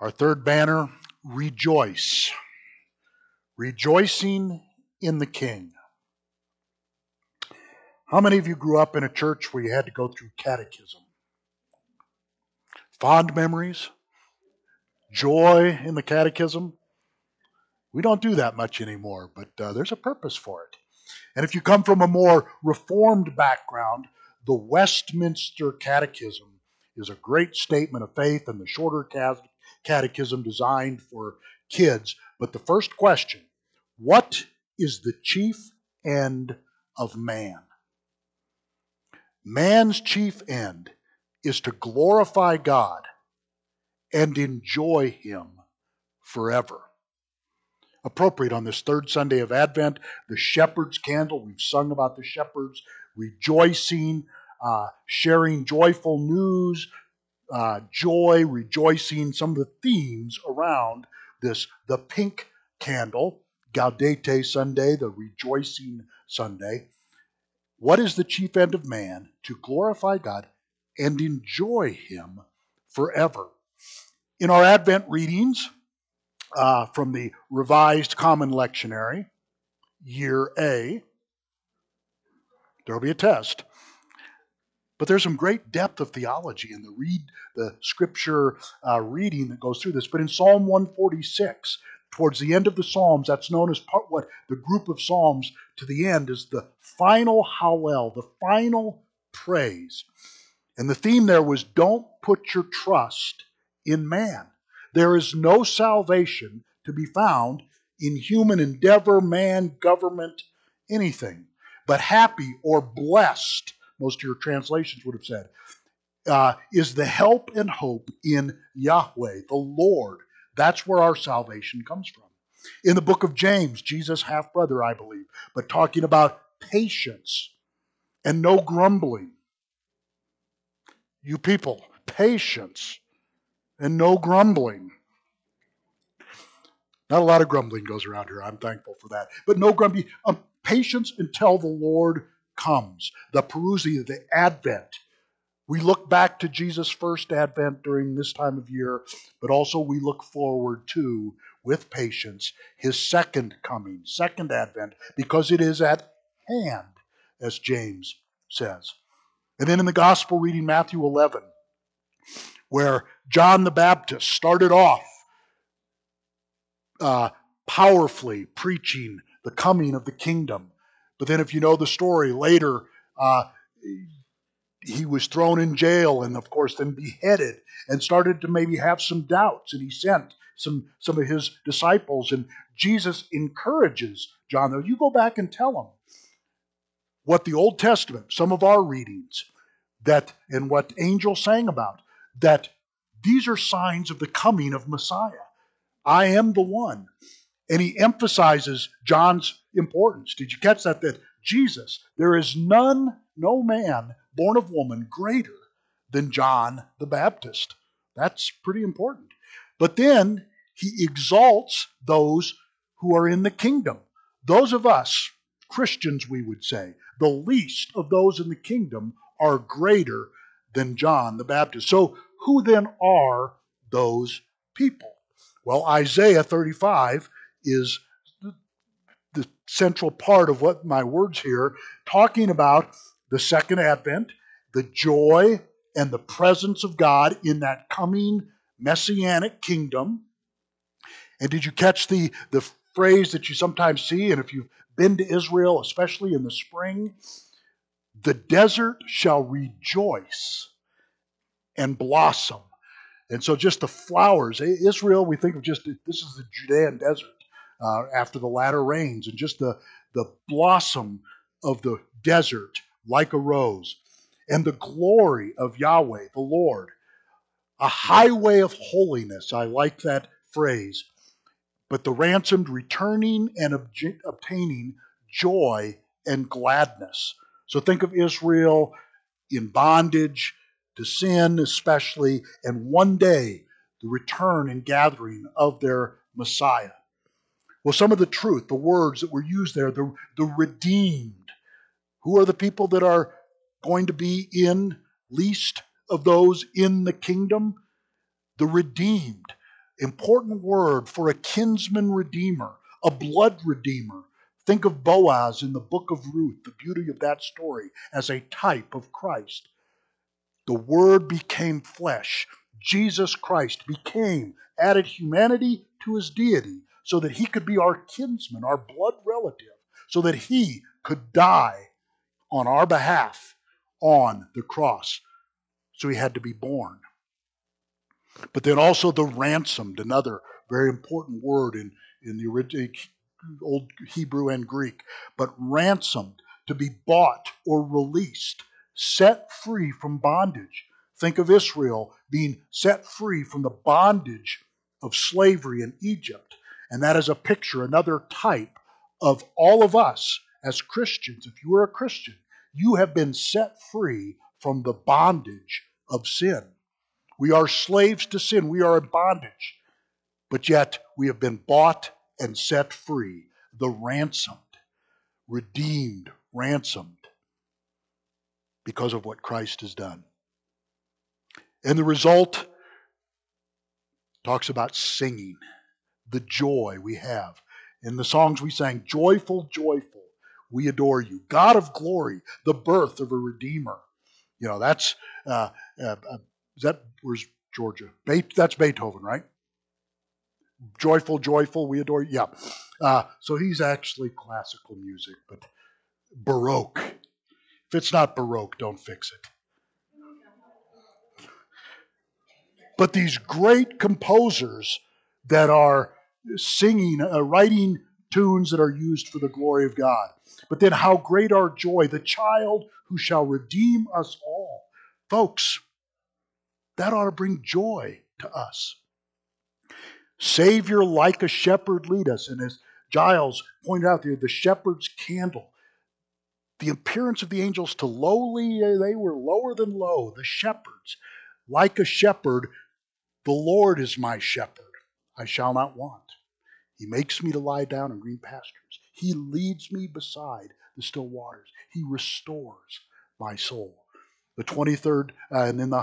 Our third banner, rejoice. Rejoicing in the King. How many of you grew up in a church where you had to go through catechism? Fond memories? Joy in the catechism? We don't do that much anymore, but there's a purpose for it. And if you come from a more reformed background, the Westminster Catechism is a great statement of faith and the shorter catechism designed for kids. But the first question, what is the chief end of man? Man's chief end is to glorify God and enjoy Him forever. Appropriate on this third Sunday of Advent, the shepherd's candle. We've sung about the shepherds rejoicing, sharing joyful news, joy, rejoicing, some of the themes around this, the pink candle, Gaudete Sunday, the rejoicing Sunday. What is the chief end of man? To glorify God and enjoy Him forever. In our Advent readings, from the Revised Common Lectionary, Year A. There'll be a test. But there's some great depth of theology in the scripture reading that goes through this. But in Psalm 146, towards the end of the Psalms, that's known as what the group of Psalms to the end is the final Hallel, the final praise. And the theme there was, don't put your trust in man. There is no salvation to be found in human endeavor, man, government, anything. But happy or blessed, most of your translations would have said, is the help and hope in Yahweh, the Lord. That's where our salvation comes from. In the book of James, Jesus' half-brother, I believe, but talking about patience and no grumbling. You people, patience and no grumbling. Not a lot of grumbling goes around here. I'm thankful for that. But no grumbling. Patience until the Lord comes. The Parousia, the Advent. We look back to Jesus' first Advent during this time of year, but also we look forward to, with patience, His second coming, second Advent, because it is at hand, as James says. And then in the Gospel reading, Matthew 11, where John the Baptist started off powerfully preaching the coming of the kingdom. But then if you know the story, later he was thrown in jail and of course then beheaded and started to maybe have some doubts, and he sent some of his disciples, and Jesus encourages John, though, you go back and tell him what the Old Testament, some of our readings, that and what Angel sang about, that these are signs of the coming of Messiah. I am the one. And he emphasizes John's importance. Did you catch that? That Jesus, there is no man born of woman greater than John the Baptist. That's pretty important. But then he exalts those who are in the kingdom. Those of us, Christians we would say, the least of those in the kingdom are greater than John the Baptist. So who then are those people? Well, Isaiah 35 is the central part of what my words here, talking about the second advent, the joy and the presence of God in that coming messianic kingdom. And did you catch the phrase that you sometimes see, and if you've been to Israel, especially in the spring, the desert shall rejoice and blossom. And so just the flowers, Israel, we think of just, this is the Judean desert after the latter rains, and just the blossom of the desert like a rose, and the glory of Yahweh, the Lord. A highway of holiness, I like that phrase. But the ransomed returning and obtaining joy and gladness. So think of Israel in bondage to sin especially, and one day the return and gathering of their Messiah. Well, some of the truth, the words that were used there, the redeemed. Who are the people that are going to be in least of those in the kingdom? The redeemed. Important word for a kinsman redeemer, a blood redeemer. Think of Boaz in the book of Ruth, the beauty of that story as a type of Christ. The Word became flesh. Jesus Christ added humanity to his deity so that he could be our kinsman, our blood relative, so that he could die on our behalf on the cross. So he had to be born. But then also the ransomed, another very important word in the original Old Hebrew and Greek. But ransomed, to be bought or released, set free from bondage. Think of Israel being set free from the bondage of slavery in Egypt. And that is a picture, another type of all of us as Christians. If you are a Christian, you have been set free from the bondage of sin. We are slaves to sin. We are in bondage. But yet we have been bought and set free. The ransomed, redeemed, ransomed because of what Christ has done. And the result talks about singing, the joy we have. In the songs we sang, joyful, joyful, we adore you. God of glory, the birth of a Redeemer. You know, that's, where's Georgia? That's Beethoven, right? Joyful, joyful, we adore you. Yeah. So he's actually classical music, but Baroque. If it's not Baroque, don't fix it. But these great composers that are singing, writing tunes that are used for the glory of God. But then how great our joy, the child who shall redeem us all. Folks, that ought to bring joy to us. Savior like a shepherd lead us. And as Giles pointed out there, the shepherd's candle. The appearance of the angels to lowly, they were lower than low, the shepherds. Like a shepherd, the Lord is my shepherd. I shall not want. He makes me to lie down in green pastures. He leads me beside the still waters. He restores my soul. The 23rd, and then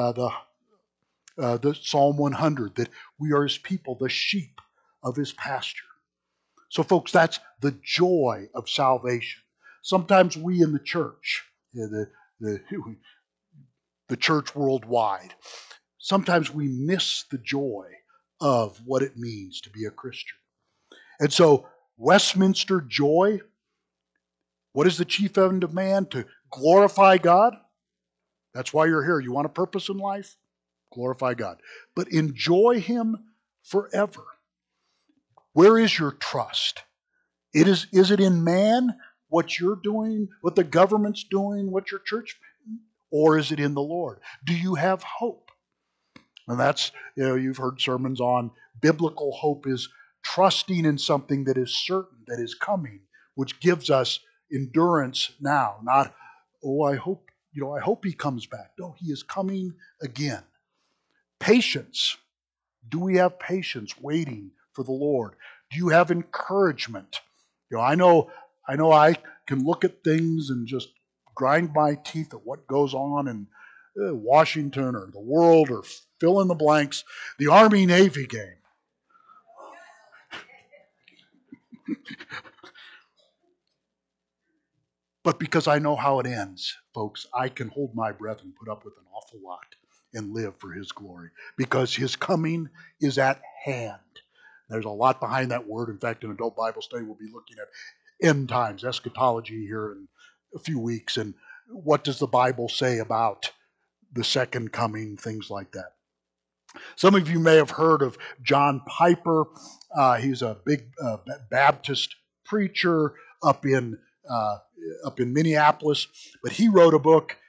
the Psalm 100, that we are his people, the sheep of his pasture. So folks, that's the joy of salvation. Sometimes we in the church, the church worldwide, sometimes we miss the joy of what it means to be a Christian. And so Westminster joy, what is the chief end of man? To glorify God. That's why you're here. You want a purpose in life? Glorify God. But enjoy him forever. Where is your trust? Is it in man, what you're doing, what the government's doing, what your church, or is it in the Lord? Do you have hope? And that's, you've heard sermons on biblical hope is trusting in something that is certain, that is coming, which gives us endurance now. Not, I hope he comes back. No, he is coming again. Patience. Do we have patience waiting for the Lord? Do you have encouragement? I know I can look at things and just grind my teeth at what goes on in Washington or the world or fill in the blanks, the Army-Navy game. But because I know how it ends, folks, I can hold my breath and put up with an awful lot and live for his glory because his coming is at hand. There's a lot behind that word. In fact, in Adult Bible Study, we'll be looking at end times, eschatology here in a few weeks, and what does the Bible say about the second coming, things like that. Some of you may have heard of John Piper. He's a big Baptist preacher up in Minneapolis, but he wrote a book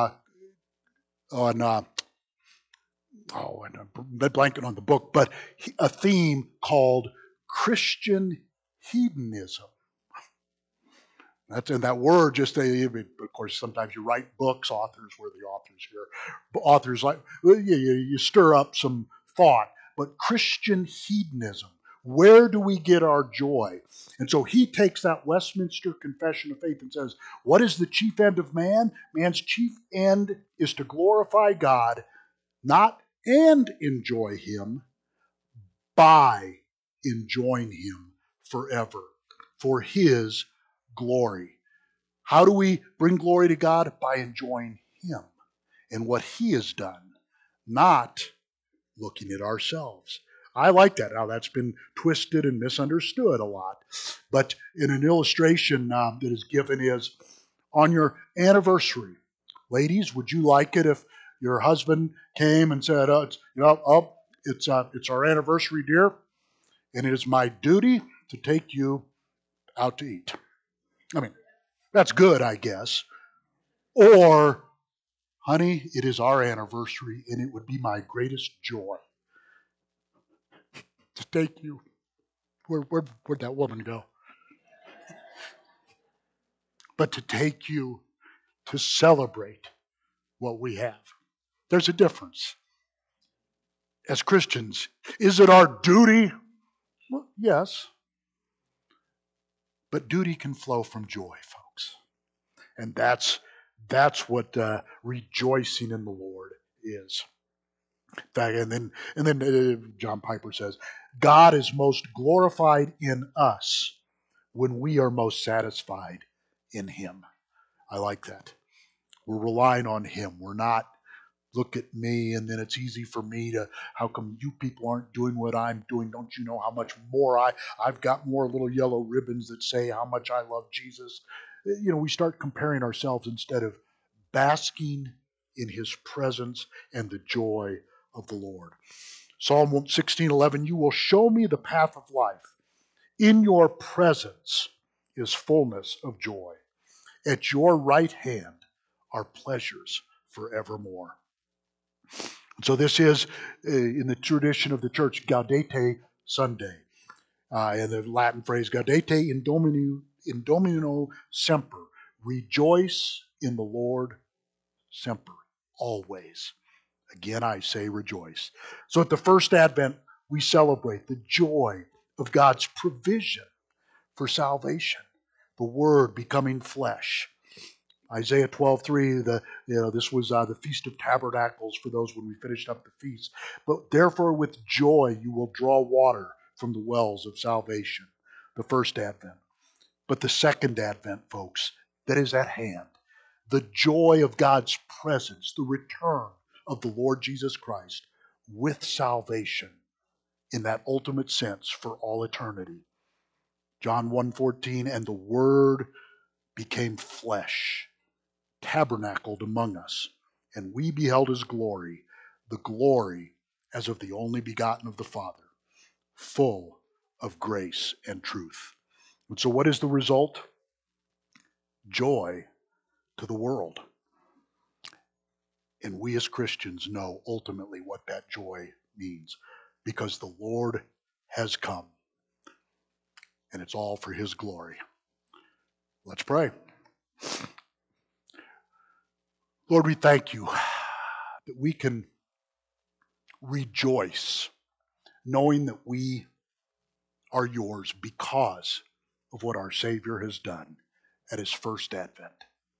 on I'm blanking on the book, but a theme called Christian hedonism. That's in that word. Of course, sometimes you write books. Authors, we're the authors here. But authors you stir up some thought. But Christian hedonism, where do we get our joy? And so he takes that Westminster Confession of Faith and says, what is the chief end of man? Man's chief end is to glorify God, not and enjoy him, by enjoying Him forever for His glory. How do we bring glory to God? By enjoying Him and what He has done, not looking at ourselves. I like that. Now, that's been twisted and misunderstood a lot. But in an illustration that is given is on your anniversary. Ladies, would you like it if your husband came and said, it's our anniversary, dear, and it is my duty to take you out to eat. I mean, that's good, I guess. Or, honey, it is our anniversary, and it would be my greatest joy to take you. Where'd that woman go? But to take you to celebrate what we have. There's a difference. As Christians, is it our duty? Well, yes. But duty can flow from joy, folks. And that's what rejoicing in the Lord is. In fact, and then John Piper says, God is most glorified in us when we are most satisfied in Him. I like that. We're relying on Him. We're not, look at me, and then it's easy for me to, how come you people aren't doing what I'm doing? Don't you know how much more I've got more little yellow ribbons that say how much I love Jesus? We start comparing ourselves instead of basking in His presence and the joy of the Lord. Psalm 16:11, you will show me the path of life. In your presence is fullness of joy. At your right hand are pleasures forevermore. So this is, in the tradition of the church, Gaudete Sunday. And the Latin phrase, Gaudete in Domino semper. Rejoice in the Lord semper, always. Again, I say rejoice. So at the first Advent, we celebrate the joy of God's provision for salvation, the Word becoming flesh. Isaiah 12:3, this was the Feast of Tabernacles for those when we finished up the feast. But therefore with joy you will draw water from the wells of salvation. The first Advent. But the second Advent, folks, that is at hand. The joy of God's presence, the return of the Lord Jesus Christ with salvation in that ultimate sense for all eternity. John 1:14, and the Word became flesh, tabernacled among us, and we beheld His glory, the glory as of the only begotten of the Father, full of grace and truth. And so what is the result? Joy to the world. And we as Christians know ultimately what that joy means, because the Lord has come, and it's all for His glory. Let's pray. Lord, we thank You that we can rejoice knowing that we are Yours because of what our Savior has done at His first advent.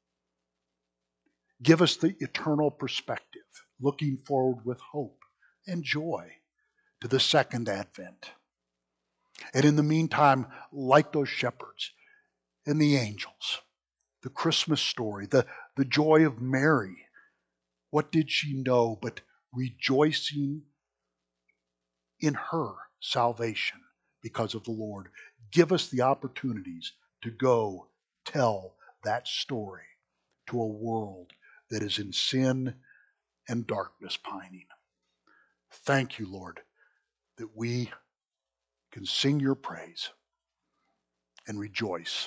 Give us the eternal perspective, looking forward with hope and joy to the second advent. And in the meantime, like those shepherds and the angels, the Christmas story, the joy of Mary, what did she know but rejoicing in her salvation because of the Lord? Give us the opportunities to go tell that story to a world that is in sin and darkness pining. Thank You, Lord, that we can sing Your praise and rejoice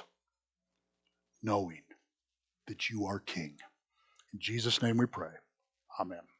knowing that You are King. In Jesus' name we pray. Amen.